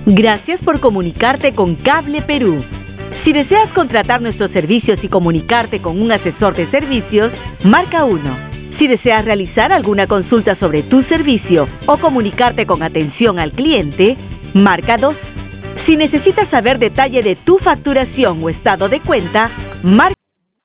Gracias por comunicarte con Cable Perú. Si deseas contratar nuestros servicios y comunicarte con un asesor de servicios, marca 1. Si deseas realizar alguna consulta sobre tu servicio o comunicarte con atención al cliente, marca 2. Si necesitas saber detalle de tu facturación o estado de cuenta, marca.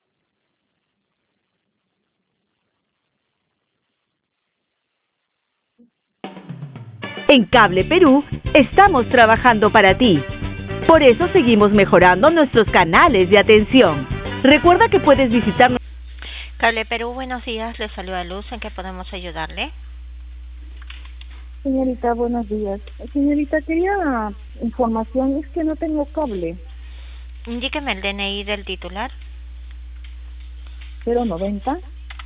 En Cable Perú estamos trabajando para ti. Por eso seguimos mejorando nuestros canales de atención. Recuerda que puedes visitar... Cable Perú, buenos días. Le saluda Luz. ¿En qué podemos ayudarle? Señorita, buenos días. Señorita, quería información. Es que no tengo cable. Indíqueme el DNI del titular. 090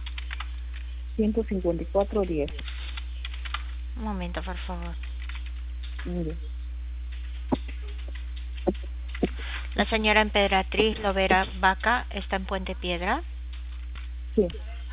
154 10. Un momento, por favor. Mire. La señora Emperatriz Lovera Vaca está en Puente Piedra. Sí.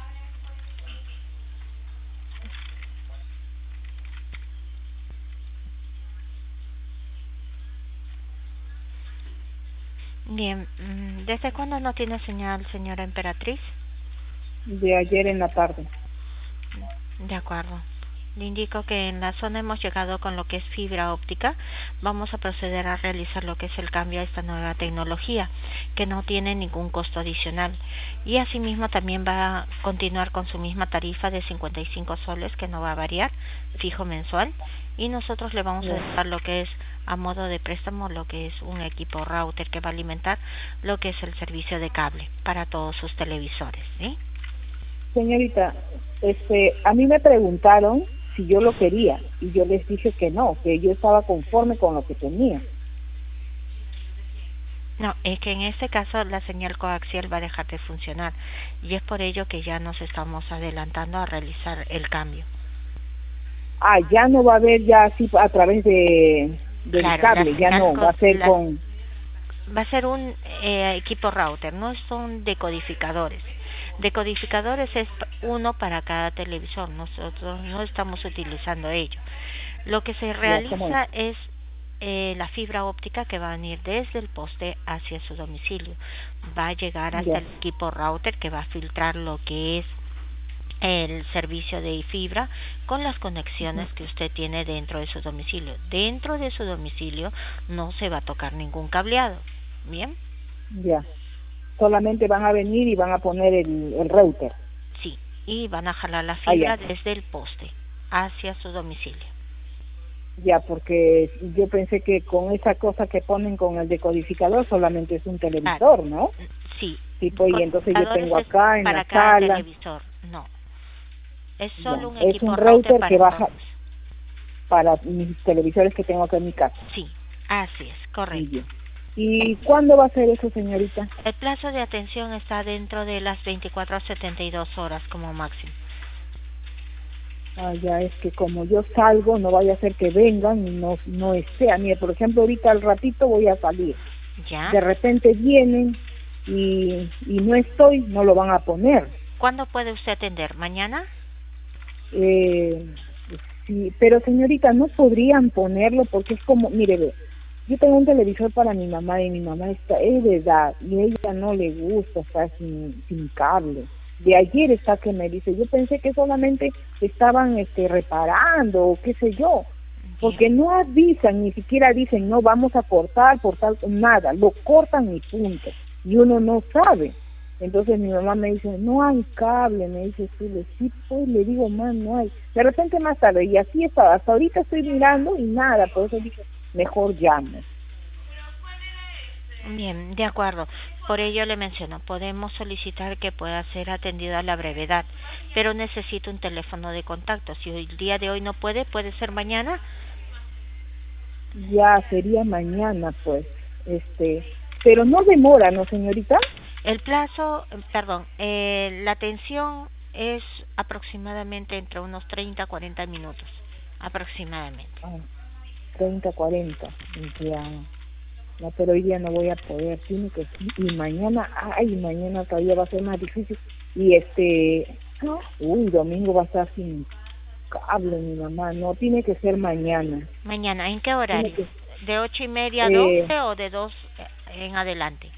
Bien, ¿desde cuándo no tiene señal, señora Emperatriz? De ayer en la tarde. De acuerdo. Le indico que en la zona hemos llegado con lo que es fibra óptica. Vamos a proceder a realizar lo que es el cambio a esta nueva tecnología, que no tiene ningún costo adicional. Y asimismo también va a continuar con su misma tarifa de 55 soles, que no va a variar, fijo mensual. Y nosotros le vamos a dar lo que es a modo de préstamo, lo que es un equipo router que va a alimentar lo que es el servicio de cable para todos sus televisores, ¿sí? Señorita, a mí me preguntaron si yo lo quería y yo les dije que no, que yo estaba conforme con lo que tenía. No, es que en este caso la señal coaxial va a dejar de funcionar y es por ello que ya nos estamos adelantando a realizar el cambio. Ah, ya no va a haber ya así a través del cable, ya no, va a ser con... Va a ser un equipo router, no son decodificadores. Decodificadores es uno para cada televisor, nosotros no estamos utilizando ello. Lo que se realiza es la fibra óptica que va a venir desde el poste hacia su domicilio. Va a llegar hasta el equipo router que va a filtrar lo que es el servicio de fibra con las conexiones que usted tiene dentro de su domicilio. Dentro de su domicilio no se va a tocar ningún cableado. ¿Bien? Ya. Solamente van a venir y van a poner el router. Sí, y van a jalar la fibra desde el poste hacia su domicilio. Ya, porque yo pensé que con esa cosa que ponen con el decodificador solamente es un televisor, ¿no? Sí. Tipo, y entonces yo tengo acá en la sala... televisor, no. Es solo un es equipo un router que baja todos. Para mis televisores que tengo acá en mi casa. Sí, así es, correcto. ¿Y cuándo va a ser eso, señorita? El plazo de atención está dentro de las 24 a 72 horas como máximo. Ah, ya, es que como yo salgo, no vaya a ser que vengan y no esté. A mí, por ejemplo, ahorita al ratito voy a salir. ¿Ya? De repente vienen y no estoy, no lo van a poner. ¿Cuándo puede usted atender? ¿Mañana? Sí, pero señorita, no podrían ponerlo porque es como, mire, yo tengo un televisor para mi mamá y mi mamá es de edad y a ella no le gusta estar sin cable. De ayer está que me dice, yo pensé que solamente estaban reparando o qué sé yo, porque no avisan, ni siquiera dicen, no, vamos a cortar, nada, lo cortan y punto, y uno no sabe. Entonces mi mamá me dice, no hay cable, me dice, sí, pues le digo, no hay. De repente más tarde, y así estaba, hasta ahorita estoy mirando y nada, por eso dije, mejor llamo. Bien, de acuerdo. Por ello le menciono, podemos solicitar que pueda ser atendido a la brevedad, pero necesito un teléfono de contacto. Si el día de hoy no puede ser mañana. Ya, sería mañana, pues. Pero no demora, ¿no, señorita? El plazo, la atención es aproximadamente entre unos 30 a 40 minutos, aproximadamente. 30, 40, ya. No, pero hoy día no voy a poder, tiene que... Y mañana, mañana todavía va a ser más difícil. Y domingo va a estar sin cable mi mamá, no, tiene que ser mañana. ¿Mañana? ¿En qué horario? ¿De 8:30 a 12 o de 2 en adelante?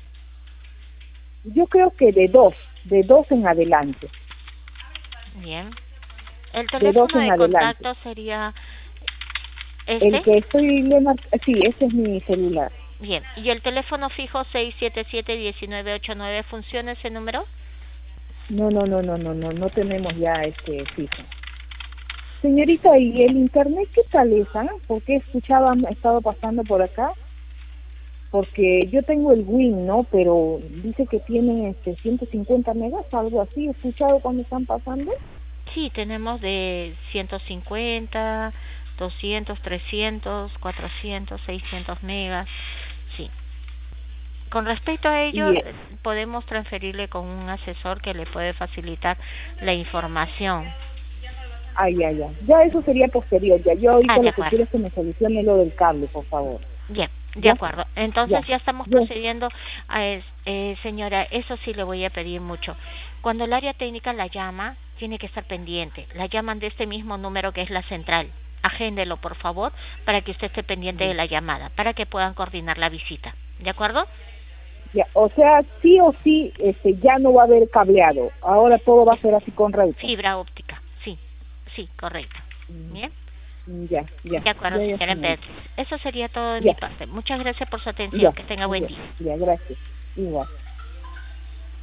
Yo creo que de dos en adelante. Bien. El De 2 teléfono en de adelante. contacto sería El que estoy sí, ese es mi celular. Bien. ¿Y el teléfono fijo 677-1989 funciona ese número? No tenemos ya fijo. Señorita, ¿y el internet qué tal es? Porque he estado pasando por acá, porque yo tengo el Win, ¿no? Pero dice que tiene 150 megas, algo así. ¿He escuchado cuando están pasando? Sí, tenemos de 150, 200, 300, 400, 600 megas. Sí. Con respecto a ello, Y, podemos transferirle con un asesor que le puede facilitar la información. Ya eso sería posterior. Ya yo ahorita De lo que acuerdo. quiero es que me solucione lo del cable, por favor. Bien, de ¿Ya? acuerdo. Entonces ya estamos Ya. procediendo a señora, eso sí le voy a pedir mucho. Cuando el área técnica la llama, tiene que estar pendiente. La llaman de este mismo número que es la central. Agéndelo, por favor, para que usted esté pendiente de la llamada, para que puedan coordinar la visita. ¿De acuerdo? Ya, o sea, sí o sí, ya no va a haber cableado. Ahora todo va a ser así con router. Fibra óptica, sí, correcto. Bien. Ya. De acuerdo, señora Emperatriz. Eso sería todo de mi parte. Muchas gracias por su atención. Que tenga buen día. Ya, gracias. Igual.